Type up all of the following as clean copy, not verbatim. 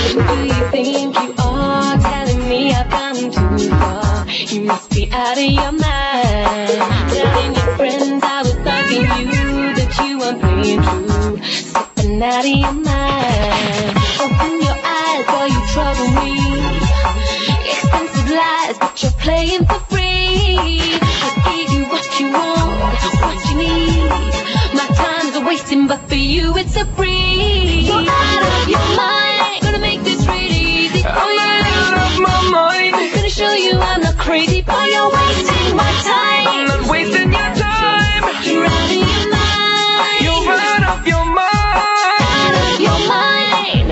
Who do you think you are, telling me I've gone too far? You must be out of your mind, telling your friends I was loving you, that you weren't playing true, slipping out of your mind. Open your eyes, girl, you trouble me. Expensive lies, but you're playing for free. I gave you what you want, what you need. My time's a wasting, but for you it's a breeze. You're out of your mind, gonna make this really easy for you. I'm out of my mind, I'm gonna show you I'm not crazy, boy, you're wasting my time. I'm not wasting your time. You're out of your mind. You're out of your mind. Out of your mind.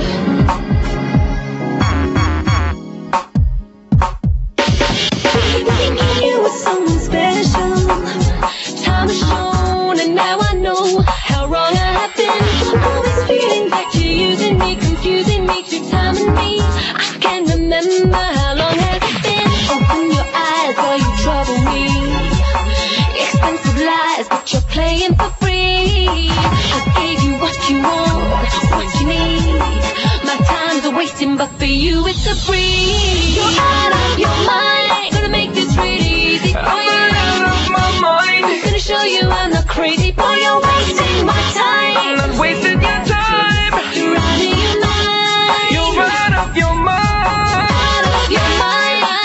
Thinking you were someone special. Time has shown, and now I know how wrong I have been. Always feeling like you're using me, confusing me, two-timing me. I can't remember how long has it been. Open your eyes, girl, you trouble me. Expensive lies, but you're playing for free. I gave you what you want, what you need. My time's a wasting, but for you it's a breeze. You're out of your mind, gonna make this really easy for I'm you. out of my mind, I'm gonna show you I'm not crazy, boy, you're wasting my I'm time. not wasting your time. You're out of your mind. You're out of your mind. Out of your mind.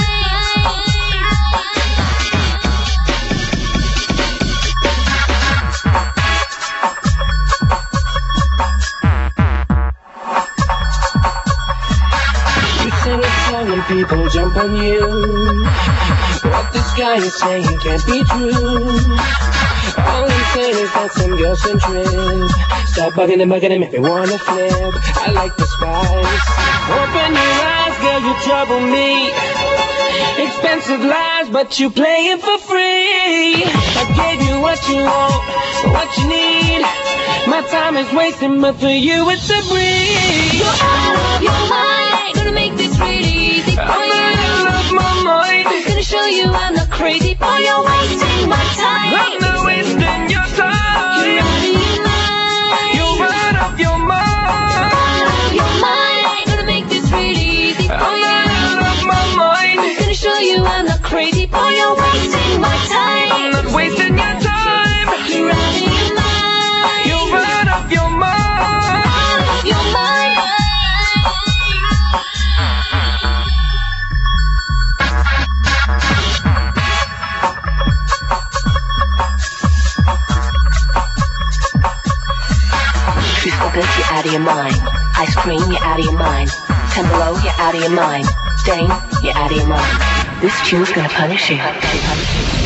You sing a song and people jump on you. What this guy is saying can't be true. All I'm saying is that some girls can trip. Stop bugging and bugging and make me wanna flip. I like the spice. Open your eyes, girl, you trouble me. Expensive lies, but you play it for free. I gave you what you want, what you need. My time is wasting, but for you it's a breeze. You're out of your mind, gonna make this really easy for I'm you. out of my mind. I'm gonna show you I'm not crazy, boy, you're wasting my time. I'm not wasting your time. You're out of your mind. You're out of your mind. Out of your mind, gonna make this really easy for I'm you. out of my mind. I'm gonna show you I'm not crazy, boy, you're wasting my time. I'm not wasting your time. You're out of your mind. You're out of your mind. Out of your mind. Crucible, you're out of your mind. Ice cream, you're out of your mind. Ten Below, you're out of your mind. Stain, you're out of your mind. This tune's gonna punish you.